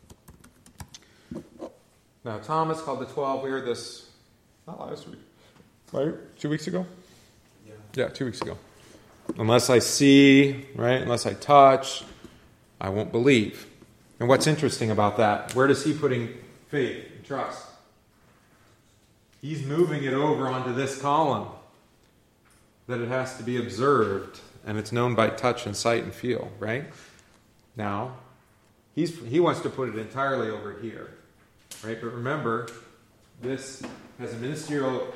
Now, Thomas called the twelve. We heard this not last week, right? Two weeks ago? Yeah. Yeah, two weeks ago. Unless I see, right? Unless I touch, I won't believe. And what's interesting about that? Where does he putting faith and trust? He's moving it over onto this column. That it has to be observed, and it's known by touch and sight and feel, right? Now, he's he wants to put it entirely over here. Right? But remember, this has a ministerial.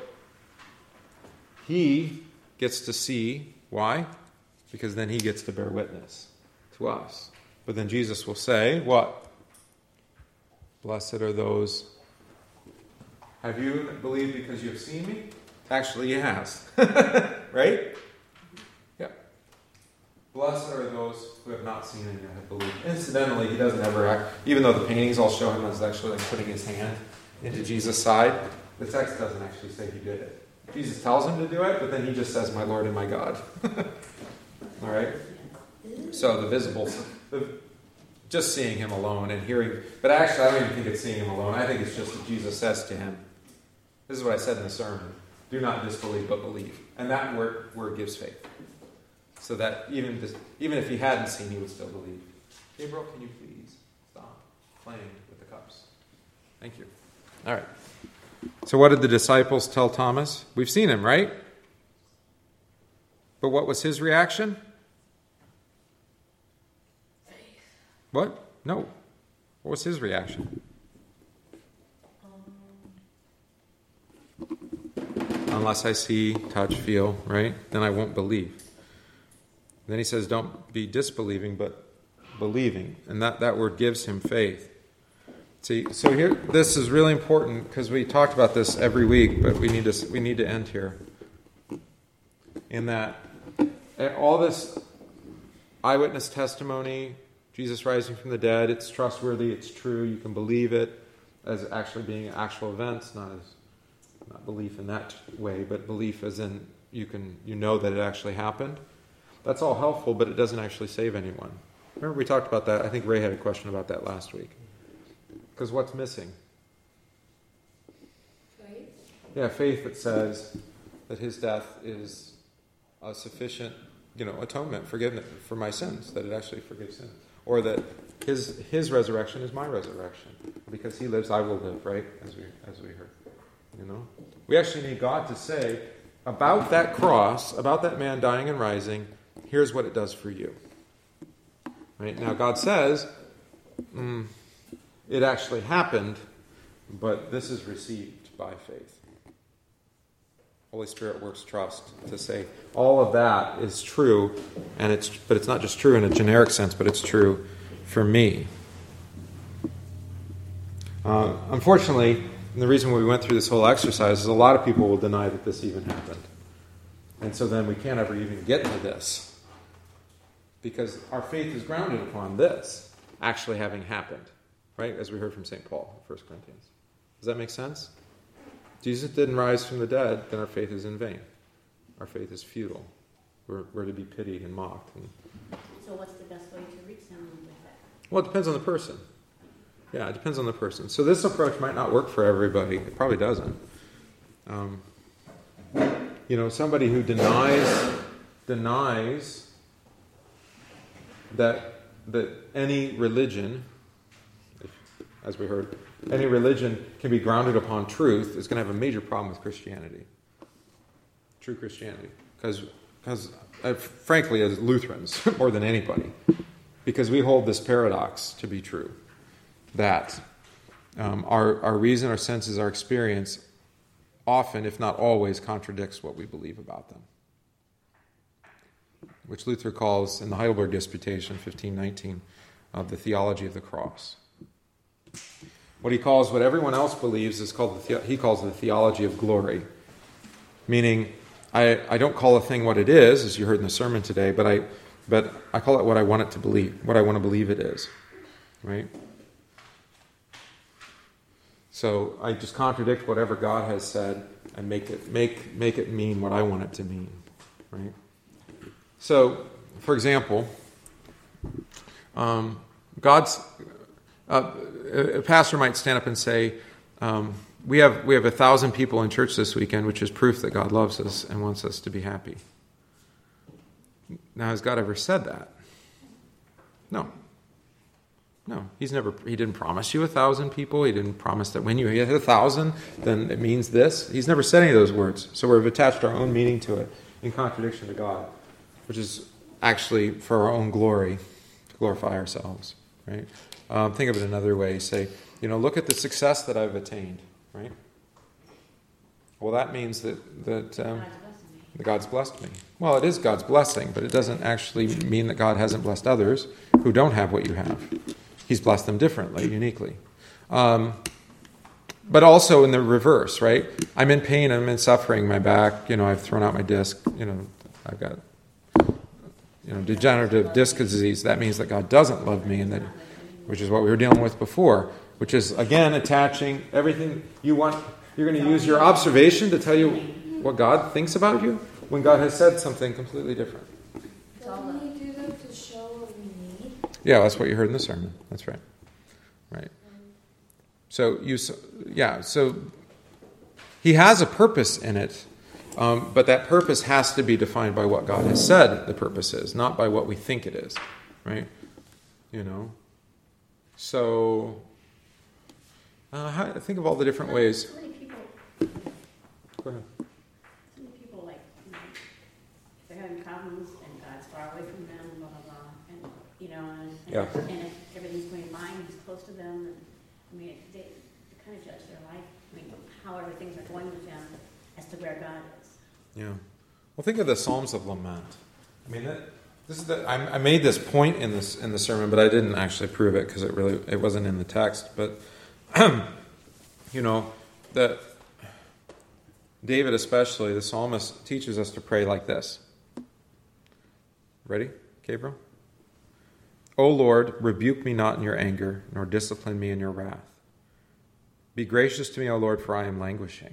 He gets to see. Why? Because then he gets to bear witness to us. But then Jesus will say, what? Blessed are those. Have you believed because you have seen me? Actually, he has. Right? Yeah. Blessed are those who have not seen and yet have believed. Incidentally, he doesn't ever act, even though the paintings all show him as actually like putting his hand into Jesus' side, the text doesn't actually say he did it. Jesus tells him to do it, but then he just says, my Lord and my God. All right? So the visible, the, just seeing him alone and hearing, but actually I don't even think it's seeing him alone. I think it's just that Jesus says to him, this is what I said in the sermon, do not disbelieve, but believe. And that word, word gives faith. So that even, this, even if he hadn't seen, he would still believe. Gabriel, can you please stop playing with the cups? Thank you. All right. So what did the disciples tell Thomas? We've seen him, right? But what was his reaction? Faith. What? No. What was his reaction? Unless I see, touch, feel, right? Then I won't believe. Then he says, don't be disbelieving, but believing. And that, that word gives him faith. See, so here, this is really important because we talked about this every week, but we need to we need to end here. In that, all this eyewitness testimony, Jesus rising from the dead, it's trustworthy, it's true, you can believe it as actually being actual events, not as not belief in that way, but belief as in you can you know that it actually happened. That's all helpful, but it doesn't actually save anyone. Remember we talked about that. I think Ray had a question about that last week. Because what's missing? Faith. Yeah, faith that says that his death is a sufficient you know, atonement, forgiveness for my sins, that it actually forgives sins. Or that his his resurrection is my resurrection. Because he lives, I will live, right? As we as we heard. You know? We actually need God to say about that cross, about that man dying and rising, here's what it does for you. Right? Now God says, mm, it actually happened, but this is received by faith. Holy Spirit works trust to say all of that is true, and it's but it's not just true in a generic sense, but it's true for me. Uh, unfortunately, and the reason we went through this whole exercise is a lot of people will deny that this even happened. And so then we can't ever even get to this. Because our faith is grounded upon this actually having happened. Right? As we heard from Saint Paul in First Corinthians. Does that make sense? Jesus didn't rise from the dead, then our faith is in vain. Our faith is futile. We're, we're to be pitied and mocked. And, So what's the best way to reach someone with that? well, it depends on the person. Yeah, it depends on the person. So this approach might not work for everybody. It probably doesn't. Um, you know, somebody who denies denies that that any religion, if, as we heard, any religion can be grounded upon truth is going to have a major problem with Christianity. True Christianity. Because, because uh, frankly, as Lutherans, more than anybody, because we hold this paradox to be true. That um, our, our reason, our senses, our experience often, if not always, contradicts what we believe about them. Which Luther calls, in the Heidelberg Disputation, fifteen nineteen, uh, the theology of the cross. What he calls, what everyone else believes, is called the, he calls the theology of glory. Meaning, I, I don't call a thing what it is, as you heard in the sermon today, but I, but I call it what I want it to believe, what I want to believe it is. Right? So I just contradict whatever God has said and make it make make it mean what I want it to mean, right? So, for example, um, God's uh, a pastor might stand up and say, um, "We have we have a thousand people in church this weekend, which is proof that God loves us and wants us to be happy." Now, has God ever said that? No. No, he's never. He didn't promise you a thousand people. He didn't promise that when you hit a thousand, then it means this. He's never said any of those words. So we've attached our own meaning to it in contradiction to God, which is actually for our own glory, to glorify ourselves. Right? Um, think of it another way. Say, you know, look at the success that I've attained. Right? Well, that means that that um, that God's blessed me. Well, it is God's blessing, but it doesn't actually mean that God hasn't blessed others who don't have what you have. He's blessed them differently, uniquely. Um, but also in the reverse, right? I'm in pain, I'm in suffering, my back, you know, I've thrown out my disc, you know, I've got, you know, degenerative disc disease. That means that God doesn't love me, and that, which is what we were dealing with before, which is, again, attaching everything you want. You're going to use your observation to tell you what God thinks about you when God has said something completely different. Doesn't he do that to show what we need? Yeah, that's what you heard in the sermon. That's right. Right. So you, yeah. So he has a purpose in it, um, but that purpose has to be defined by what God has said the purpose is, not by what we think it is. Right. You know. So uh, how, think of all the different ways. So many people. Go ahead. So many people like, you know, if they're having problems and God's far away from them, blah blah blah, and you know, and, and, Yeah. and if everything's going fine, He's close to them. And, I mean, they, they kind of judge their life, I mean, however things are going with them, as to where God is. Yeah. Well, think of the Psalms of Lament. I mean, that, this is the, I, I made this point in this in the sermon, but I didn't actually prove it because it really it wasn't in the text. But you know, that David, especially the psalmist, teaches us to pray like this. Ready, Gabriel? O Lord, rebuke me not in your anger, nor discipline me in your wrath. Be gracious to me, O Lord, for I am languishing.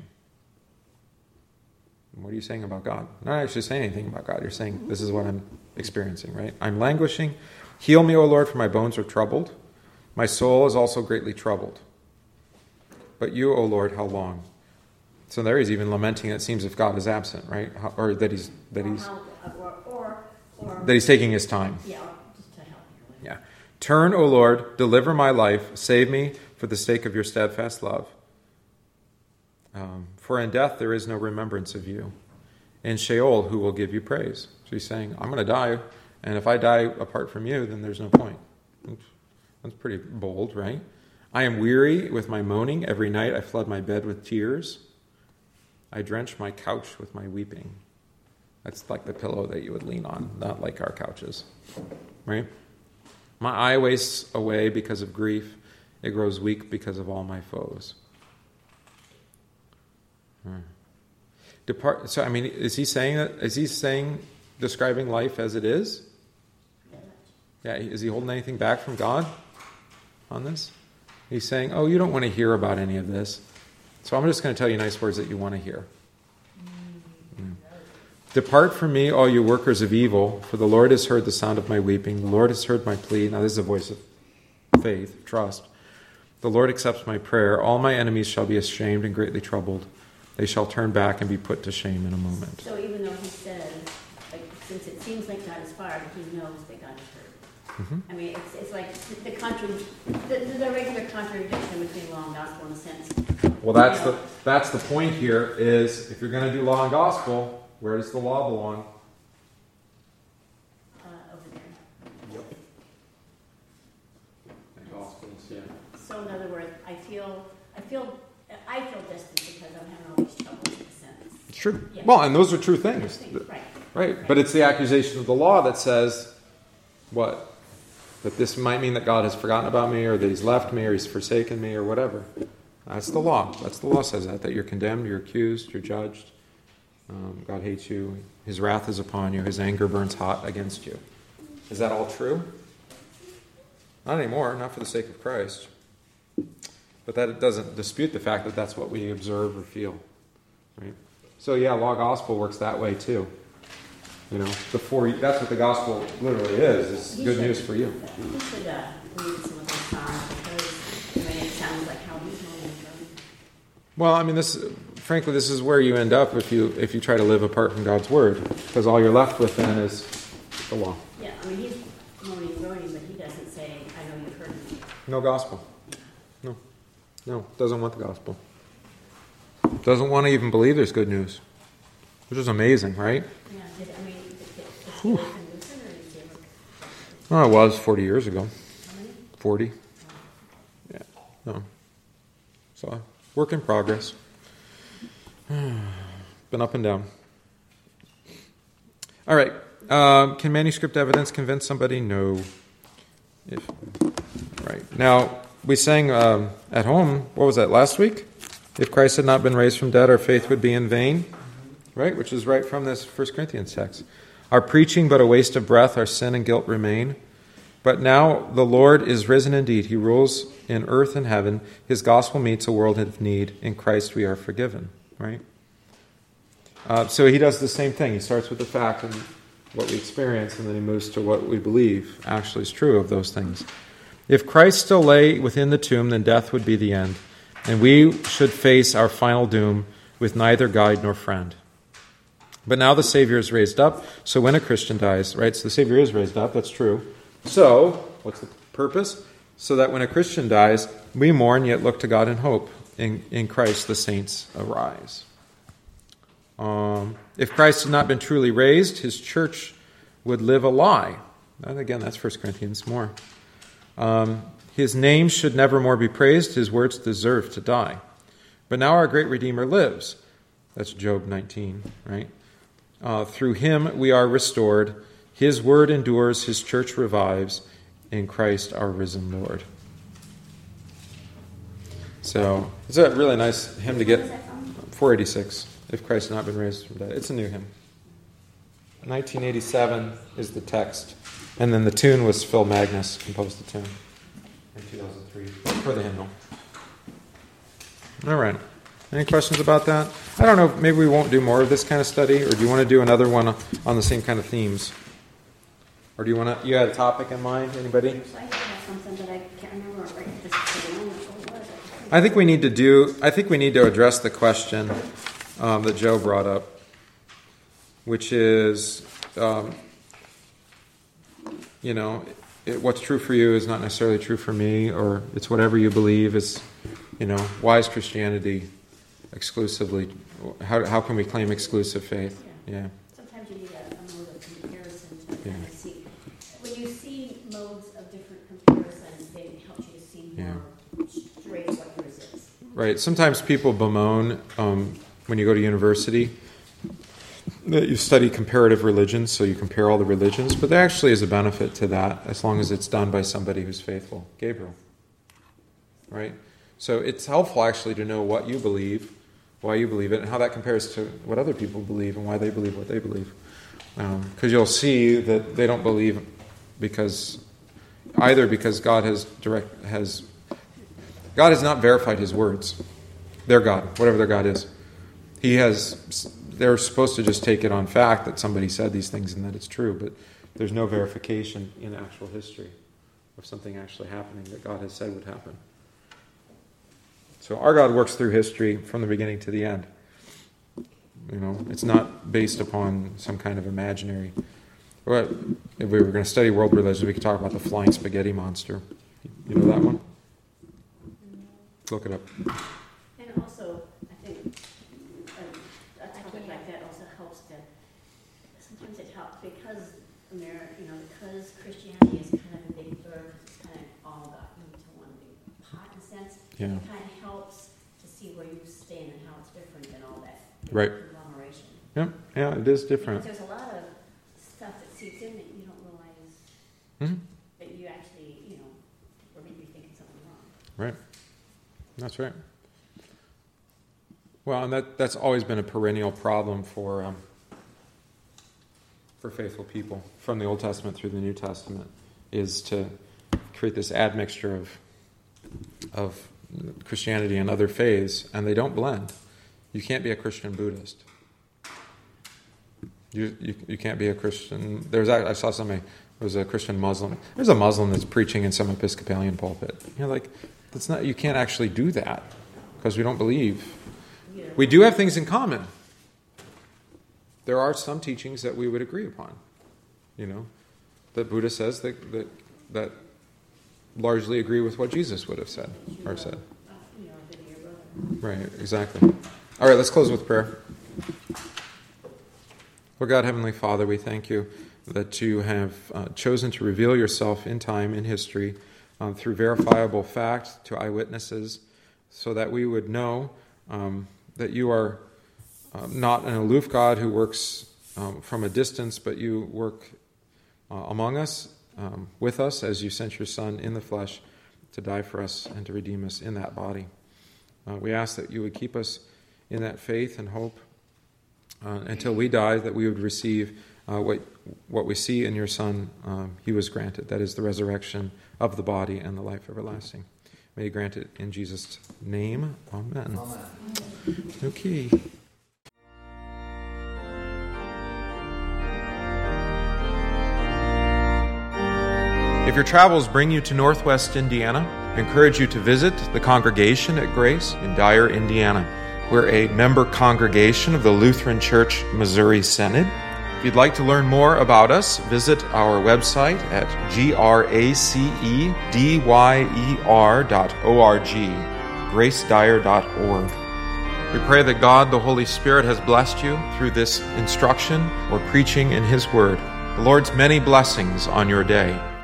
What are you saying about God? You're not actually saying anything about God. You're saying, this is what I'm experiencing, right? I'm languishing. Heal me, O Lord, for my bones are troubled. My soul is also greatly troubled. But you, O Lord, how long? So there he's even lamenting, it seems, if God is absent, right? How, or that he's... that Or he's. how- or, or, Or, that he's taking his time. yeah, or just to help you. Yeah. Turn, O Lord, deliver my life, save me for the sake of your steadfast love. Um, for in death there is no remembrance of you. In Sheol, who will give you praise? So he's saying, I'm going to die, and if I die apart from you, then there's no point. That's pretty bold, right? I am weary with my moaning. Every night I flood my bed with tears. I drench my couch with my weeping. That's like the pillow that you would lean on, not like our couches, right? My eye wastes away because of grief. It grows weak because of all my foes. Hmm. Depart. So, I mean, is he saying that? Is he saying, describing life as it is? Yeah. Is he holding anything back from God on this? He's saying, oh, you don't want to hear about any of this. So I'm just going to tell you nice words that you want to hear. Mm. Depart from me, all you workers of evil, for the Lord has heard the sound of my weeping. The Lord has heard my plea. Now this is a voice of faith, trust. The Lord accepts my prayer. All my enemies shall be ashamed and greatly troubled. They shall turn back and be put to shame in a moment. So even though he says, like, since it seems like God is far, he knows that God is hurt. Mm-hmm. I mean, it's, it's like the, contra- the, the regular contradiction between law and gospel in a sense. Well, that's You know, the that's the point here is if you're going to do law and gospel, where does the law belong? uh, over there. Yep. The gospels, yeah. So in other words, I feel, I feel, I feel distant because I'm having all these troubles in a sense. It's true. Yeah. Well, and those are true things. Right. Right. But it's the accusation of the law that says, what? That this might mean that God has forgotten about me, or that he's left me, or he's forsaken me, or whatever. That's the law. That's the law says that, that you're condemned, you're accused, you're judged. Um, God hates you. His wrath is upon you. His anger burns hot against you. Is that all true? Not anymore, not for the sake of Christ. But that doesn't dispute the fact that that's what we observe or feel. Right? So yeah, law gospel works that way too. You know, before you, that's what the gospel literally is. It's You good should- news for you. You should uh, read some of those songs because, I mean, it sounds like how he's normally done. Well, I mean, this, frankly, this is where you end up if you if you try to live apart from God's word, because all you're left with then is the law. Yeah, I mean, he's moaning and groaning, but he doesn't say, I know you've heard me. No gospel. No, no, doesn't want the gospel. Doesn't want to even believe there's good news, which is amazing, right? Yeah, did, I mean, did, did, did he live in Lutheran or did he ever? Oh, it was forty years ago. How many? Forty. Yeah. No. So, work in progress. Been up and down. All right. Um, can manuscript evidence convince somebody? No. If, right. Now, we sang um, at home, what was that, last week? If Christ had not been raised from dead, our faith would be in vain. Right? Which is right from this First Corinthians text. Our preaching but a waste of breath, our sin and guilt remain. But now the Lord is risen indeed. He rules in earth and heaven. His gospel meets a world of need. In Christ we are forgiven. Right? Uh, so he does the same thing. He starts with the fact and what we experience, and then he moves to what we believe actually is true of those things. If Christ still lay within the tomb, then death would be the end, and we should face our final doom with neither guide nor friend. But now the Savior is raised up, so when a Christian dies, right, so the Savior is raised up, that's true. So, what's the purpose? So that when a Christian dies, we mourn yet look to God in hope. In, in Christ the saints arise. Um, if Christ had not been truly raised, his church would live a lie. And again, that's First Corinthians more. Um, his name should never more be praised. His words deserve to die. But now our great Redeemer lives. That's Job nineteen, right? Uh, through him we are restored. His word endures. His church revives. In Christ our risen Lord. So, it's a really nice hymn to get. four eighty-six. If Christ had not been raised from dead. It's a new hymn. nineteen eighty-seven is the text. And then the tune was Phil Magnus composed the tune in two thousand three for the hymnal. All right. Any questions about that? I don't know. Maybe we won't do more of this kind of study, or do you want to do another one on the same kind of themes? Or do you want to? You had a topic in mind? Anybody? So I have something that I can't remember right at this particular moment. What was it? I think we need to do. I think we need to address the question um, that Joe brought up, which is, um, you know, it, what's true for you is not necessarily true for me, or it's whatever you believe is, you know, why is Christianity exclusively, how how can we claim exclusive faith? Yeah. Yeah. Sometimes you need a, a mode of comparison to Yeah. kind of see. When you see modes of different comparisons, it helps you to see more straight what yours is. Right. Sometimes people bemoan um, when you go to university that you study comparative religions, so you compare all the religions, but there actually is a benefit to that as long as it's done by somebody who's faithful. Gabriel. Right? So it's helpful actually to know what you believe, why you believe it, and how that compares to what other people believe and why they believe what they believe. Because um, you'll see that they don't believe because either because God has direct has God has not verified His words. Their God, whatever their God is, He has. They're supposed to just take it on fact that somebody said these things and that it's true, but there's no verification in actual history of something actually happening that God has said would happen. So our God works through history from the beginning to the end. You know, it's not based upon some kind of imaginary. Well, if we were going to study world religions, we could talk about the flying spaghetti monster. You know that one? Look it up. And also, I think a, a topic like that also helps to, sometimes it helps because America, you know, because Christianity is kind of a big bird, it's kind of all got into one big pot in a sense. Yeah. It kind of helps to see where you stand and how it's different than all that Right. conglomeration. Yeah, yeah, it is Because different. there's a lot of stuff that seeps in that you don't realize Mm-hmm. that you actually, you know, or maybe thinking something wrong. Right. That's right. Well, and that, that's always been a perennial problem for um, for faithful people from the Old Testament through the New Testament, is to create this admixture of of Christianity and other faiths, and they don't blend. You can't be a Christian Buddhist. You you, you can't be a Christian. There's I saw somebody. There was a Christian Muslim. There's a Muslim that's preaching in some Episcopalian pulpit. You're like, that's not. You can't actually do that because we don't believe. Yeah. We do have things in common. There are some teachings that we would agree upon. You know, that Buddha says that that that largely agree with what Jesus would have said or said. Uh, you know, a bit of your brother. Right, exactly. All right, let's close with prayer. Lord God, Heavenly Father, we thank you that you have uh, chosen to reveal yourself in time, in history, um, through verifiable fact to eyewitnesses, so that we would know um, that you are um, not an aloof God who works um, from a distance, but you work uh, among us, um, with us, as you sent your Son in the flesh to die for us and to redeem us in that body. Uh, we ask that you would keep us in that faith and hope uh, until we die, that we would receive uh, what what we see in your Son. Um, he was granted. That is the resurrection of the body and the life everlasting. May you grant it in Jesus' name. Amen. Amen. Okay. If your travels bring you to Northwest Indiana, I encourage you to visit the congregation at Grace in Dyer, Indiana. We're a member congregation of the Lutheran Church Missouri Synod. If you'd like to learn more about us, visit our website at gracedyer dot org, grace dyer dot org. We pray that God, the Holy Spirit, has blessed you through this instruction or preaching in His Word. The Lord's many blessings on your day.